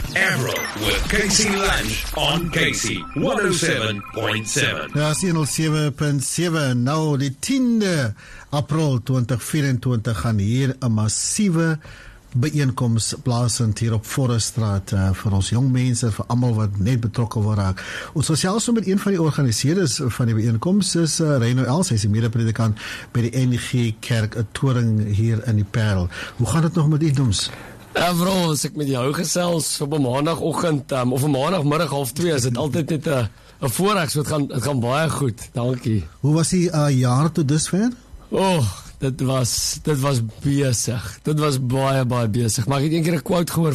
Avril with Casey Lunch on Casey 107.7. Ja, 107.7. Nou, die 10de April 2024 gaan hier 'n massiewe byeenkoms plaasvind hier op Foreststraat vir ons jong mense, vir almal wat net betrokke wil raak. Ons sal selfs met een van die organiseerders van die byeenkoms is Reino Els, hy is die mede-predikant by die NG Kerk, 'n toring hier in die Parel. Hoe gaan dit nog met u doms? Bro, as ek met jou gesels op 'n maandagoggend of 'n maandagmiddag 2:30, is dit altyd net 'n voorreg, so dit gaan baie goed. Dankie. Hoe was die jaar tot dusver? Dit was besig. Dit was baie besig. Maar ek het eendag 'n quote gehoor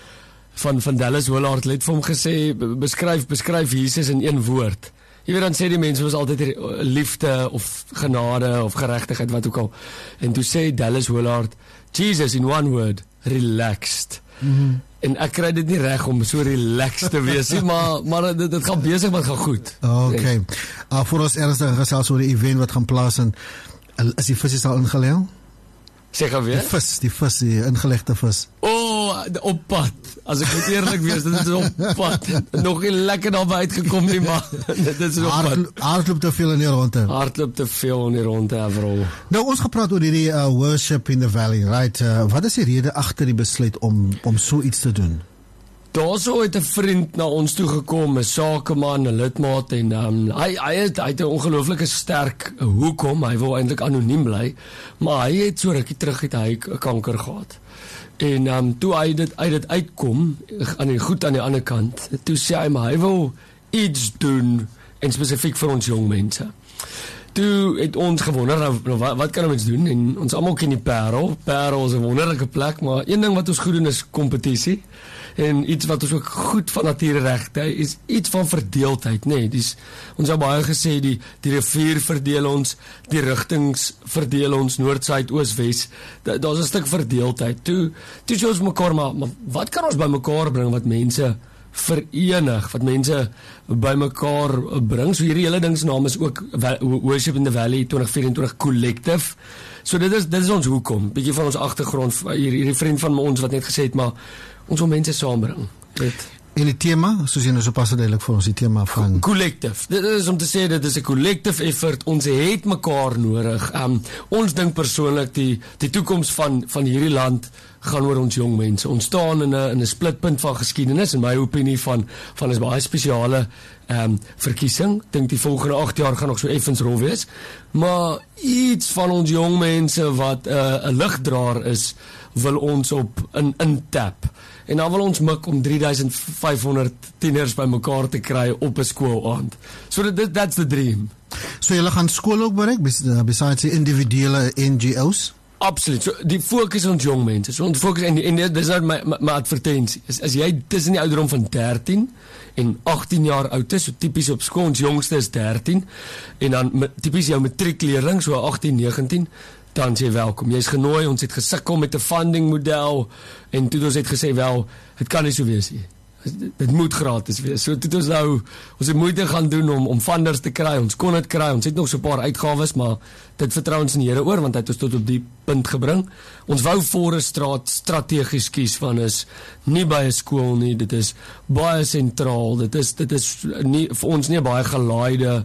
van Dallas Willard, het vir hom gesê, beskryf Jesus in een woord. Jy weet, dan sê die mense was altyd liefde of genade of geregtigheid, wat ook al. En toe sê Dallas Willard, Jesus in one word, relaxed. En ek kry dit nie reg om so relaxed te wees nie, maar dit gaan besig, maar het gaan goed. Okay. Voor ons ernstig gesels oor die event wat gaan plaas en is die vis al ingelê? Zeg gaan weer? Die ingelegde vis. Op pad. As ek moet eerlik wees, dit is op pad. Nog nie lekker daarby uitgekom nie, maar dit is op pad. Hardloop te veel in die ronde. Hardloop te veel in die ronde, Avril. Nou, ons gepraat oor hierdie worship in the valley, right? Wat is die rede agter die besluit om so iets te doen? Daar so het 'n vriend na ons toe gekom, 'n sakeman, 'n lidmaat, en hy het 'n ongelooflike sterk hoekom, hy wou eintlik anoniem bly, maar hy het so rukkie terug het hy kanker gehad. En toe hy dit uitkom, aan die ander kant, toe sê hy, maar hy wil iets doen, en spesifiek vir ons jong mense. Toe het ons gewonder, wat kan ons doen? En ons almal ken die Parel. Parel is 'n wonderlike plek, maar een ding wat ons goed doen is kompetisie. En iets wat ons ook goed van nature regte is iets van verdeeldheid, nee. Ons het baie gesê, die rivier verdeel ons, die rigtings verdeel ons, noord, suid, oos, wes. Daar's 'n stuk verdeeldheid. Toe sê ons mekaar, maar wat kan ons by mekaar bring wat mense verenig, wat mense by mekaar bring? So hierdie hele ding se naam is ook Worship in the Valley 2024 Collective. So dit is ons hoekom, bietjie van ons agtergrond, hierdie vriend van ons wat net gesê het, maar ons wil mense saambring. En die tema, soos jy nou so pas duidelik vir ons, die tema van collective. Dit is om te sê, dit is 'n collective effort. Ons het mekaar nodig. Ons dink persoonlik die toekoms van hierdie land gaan oor ons jong mense. Ons staan in 'n splitpunt van geskiedenis, in my opinie van 'n baie spesiale verkiesing. Dink die volgende 8 jaar gaan nog so effens rol wees. Maar iets van ons jong mense wat 'n ligdraer is, wil ons op intap. En dan wil ons mik om 3500 tieners by mekaar te kry op 'n skoolaand. So that's the dream. So julle gaan skole ook bereik, besides die individuele NGO's? Absoluut. So die fokus ons jong mense. So ons fokus en dit is nou my advertensie. As jy tussen die ouderdom van 13 en 18 jaar oud is, so tipies op skool, ons jongste is 13, en dan tipies jou matriekleerling, so 18, 19, dan sê welkom. Jy is genooi, ons het gesukkel met 'n funding model, en toe ons het gesê, wel, het kan nie so wees nie. Dit moet gratis wees. So toe ons het moeite gaan doen om funders te kry, ons kon dit kry, ons het nog so 'n paar uitgawes, maar dit vertrou ons in die Here oor, want hy het ons tot op die punt gebring. Ons wou Foreststraat strategies kies, van is nie by 'n skool nie, dit is baie sentraal, dit is nie vir ons nie 'n baie gelaaide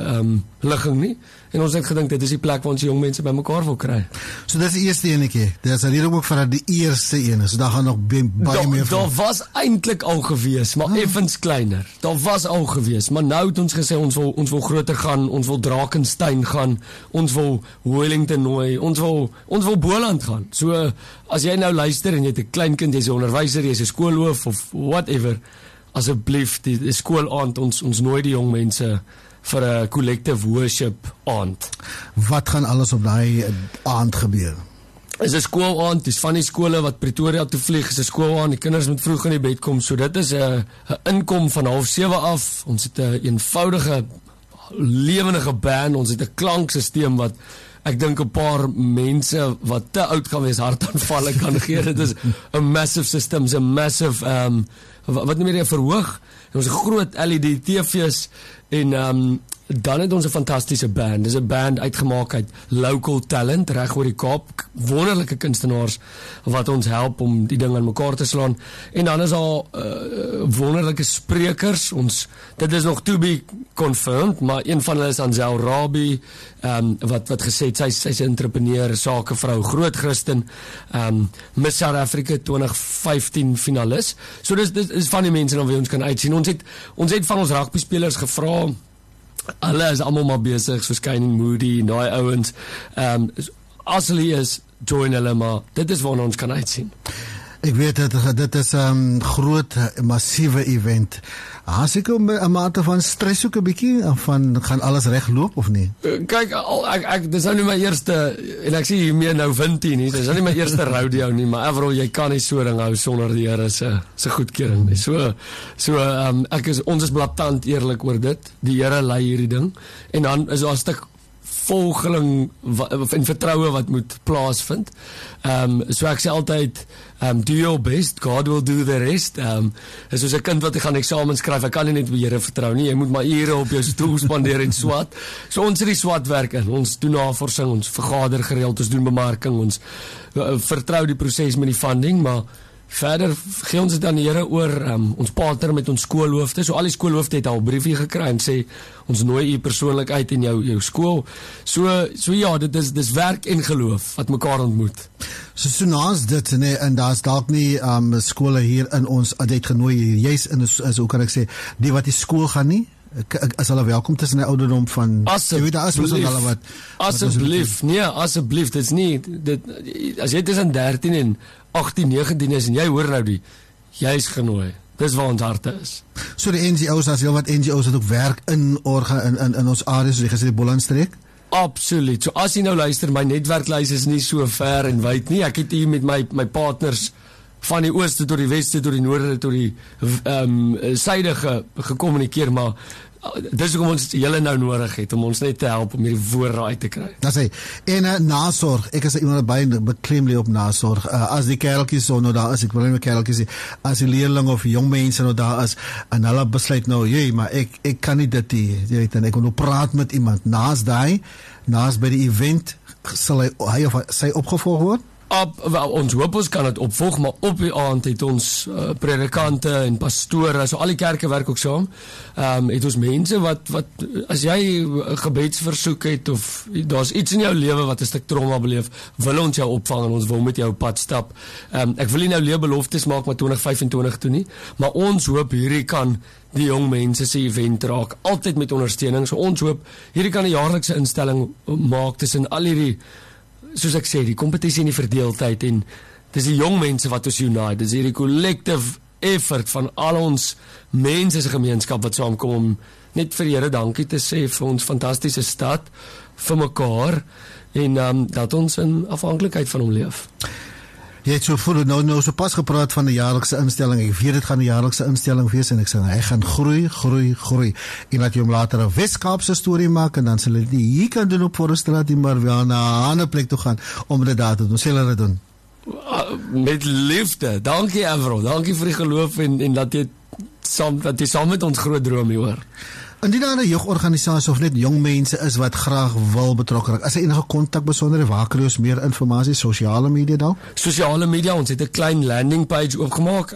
ligging nie, en ons het gedink dit is die plek waar ons jong mense by mekaar wil kry. So dit is die eerste enetjie. Dit is hier ook vir die eerste een, so daar gaan nog baie meer van. Daar was eintlik al gewees, maar effens kleiner. Daar was al gewees, maar nou het ons gesê ons wil groter gaan, ons wil Drakensberg gaan, ons wil Wellington nooi, ons wil Boland gaan. So as jy nou luister en jy het 'n kleinkind, jy's 'n onderwyser, jy's 'n skoolhoof of whatever, asseblief die skoolaand, ons nooi die jong mense vir 'n collective worship aand. Wat gaan alles op daai aand gebeur? Is 'n skoolaand, dis van die skole wat Pretoria toe vlieg, is 'n skoolaand, die kinders moet vroeg in die bed kom, so dit is 'n inkom van 6:30 af. Ons het 'n eenvoudige, lewendige band, ons het 'n klankstelsel wat ek dink 'n paar mense wat te oud gaan wees hartaanvalle kan gee. Dit is 'n massive system, 'n massive wat noem jy verhoog. Ons het groot LED TV's en dan het ons 'n fantastiese band. Dis 'n band uitgemaak uit local talent reg oor die Kaap, wonderlike kunstenaars wat ons help om die ding aan mekaar te slaan. En dan is daar wonderlike sprekers. Dit is nog to be confirmed, maar een van hulle is Ansel Rabie, wat gesê het sy's 'n entrepreneur, sakevrou, groot Christen, Miss South Africa 2015 finalis. So dis is van die mense na wie ons kan uitsien. Ons het van ons rugby spelers gevra. Hulle is almal maar besig, soos Kane Moody, daai ouens. As hulle is, join hulle, maar dit is waarna ons kan uitsien. Ek weet dit is 'n groot, massiewe event. As ek 'n mate van stres ook 'n bietjie, van gaan alles reg loop of nie? Kyk, dis nou nie my eerste, en ek sê hier meer nou wind hier nie, dis nou nie my eerste rodeo nie, maar Avril, jy kan nie so ding hou sonder die Here se goedkeuring nie. Ons is blaatant eerlik oor dit. Die Here lei hierdie ding, en dan is daar 'n stuk volgeling en vertroue wat moet plaasvind. So ek sê altyd, do your best, God will do the rest. Is soos 'n kind wat gaan eksamen skryf, ek kan nie net op die Here vertrou nie, jy moet maar ure op jou stoel spandeer en swat. So ons het die swatwerk in, ons doen navorsing, ons vergader gereeld, ons doen bemarking, ons vertrou die proses met die funding, maar verder gee ons dit aan die Here oor. Ons partner met ons skoolhoofde, so al die skoolhoofde het al 'n briefie gekry en sê, ons nooi u persoonlik uit in jou skool. So ja, dit is werk en geloof wat mekaar ontmoet. So naas dit, nee, en daar's dalk nie skole hier in ons het genooi, juis in is hoe kan ek sê, die wat die skool gaan nie, is hulle welkom tussen die ouderdom van, asseblief, dit is nie, as jy tussen 13 en 18, 19 is en jy hoor nou jy is genooi. Dis waar ons harte is. So die NGO's, daar's heel wat NGO's wat ook werk in ons areas, soos jy gesê die Bolandstreek? Absoluut. So as jy nou luister, my netwerklys is nie so ver en wyd nie. Ek het hier met my partners van die ooste tot die weste, tot die noorde, tot die suide gekommunikeer, maar dis hoekom ons julle nou nodig het, om ons net te help om hierdie woorde uit te kry. Dat sê, en nasorg, ek is iemand baie beklem lê op nasorg, as die kereltjies so nou daar is, ek wil nie my kereltjies sê, as die leerling of jong mense nou daar is, en hulle besluit nou, maar ek kan nie dit nie, jy weet, en ek wil nou praat met iemand, naas by die event, sal hy of sy opgevolg word? Ons hoop ons kan het opvolg, maar op die aand het ons predikante en pastore, so al die kerke werk ook saam, het ons mense wat as jy 'n gebedsversoek het, of daar's iets in jou lewe wat 'n stuk trauma beleef, wil ons jou opvang en ons wil met jou pad stap. Ek wil nie nou leebeloftes maak met 2025 toe nie, maar ons hoop hierdie kan die jong mense se event raak, altyd met ondersteuning, so ons hoop hierdie kan 'n jaarlikse instelling maak tussen al hierdie, soos ek sê, die kompetisie en die verdeeldheid, en dis die jong mense wat ons unite, dis hierdie collective effort van al ons mense se gemeenskap wat saamkom om net vir die Here dankie te sê vir ons fantastiese stad, vir mekaar, en dat ons in afhanklikheid van hom leef. Jy het nou so pas gepraat van 'n jaarlikse instelling. Ek weet dit gaan 'n jaarlikse instelling wees, en ek sê hy gaan groei, en dat jy hom later 'n Weskaapse storie maak, en dan sal dit nie hier kan doen op Foreststraat, maar wel na 'n ander plek toe gaan om dit daar te doen. Sê hulle dit doen. Met liefde. Dankie Avril, dankie vir die geloof en dat jy saam met ons groot droom hier hoor. Indien daar 'n jeugorganisasie of net jong mense is wat graag wil betrokke raak, as jy enige kontak besonderhede, waar kry ons meer inligting, sosiale media dalk? Sosiale media, ons het 'n klein landing page oopgemaak,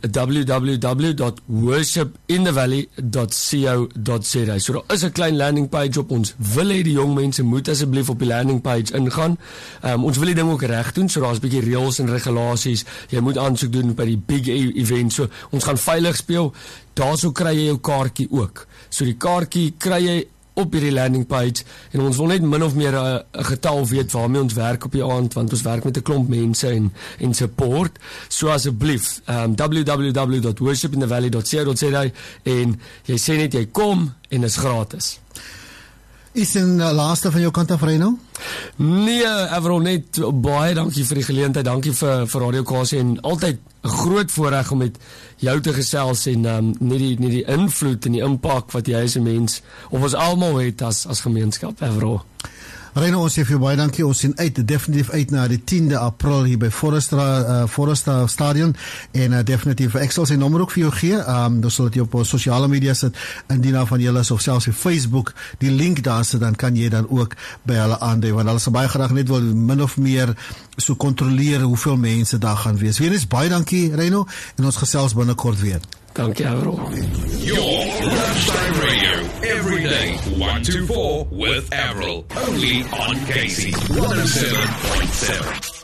www.worshipinthevalley.co.za. So daar is 'n klein landing page op ons. Wil hê die jong mense moet asseblief op die landing page ingaan. Ons wil die ding ook reg doen, so daar's 'n bietjie reëls en regulasies. Jy moet aansoek doen by die big event. So ons gaan veilig speel. Daarso kry jy jou kaartjie ook. So die kaartjie kry jy op hierdie landing page, en ons wil net min of meer 'n getal weet waarmee ons werk op die aand, want ons werk met 'n klomp mense en support. So asseblief, www.worshipinthevalley.co.za, en jy sê net jy kom en is gratis. Is in laaste van jou kant af ry nou? Nee, Avril, net baie dankie vir die geleentheid, dankie vir Radio Kasie, en altyd 'n groot voorreg om met jou te gesels, en nie die invloed en die impak wat jy as 'n mens, of ons almal het as gemeenskap, Avril. Reino, ons sê vir jou baie dankie. Ons sien definitief uit na die 10de April hier by Foresta Stadion en definitief, ek sal sy nommer ook vir jou gee. Dan sal dit op sosiale media sit, indien daar van julle is, of selfs op Facebook, die link daar sit, dan kan jy dan ook by hulle aandui, want hulle sal baie graag net wil min of meer so kontroleer hoeveel mense daar gaan wees. Weer eens baie dankie, Reino, en ons gesels binnekort weer. Dankie, Avril. Your Lunchtime Radio, every day, 1 to 4 with Avril, only on Casey 107.7.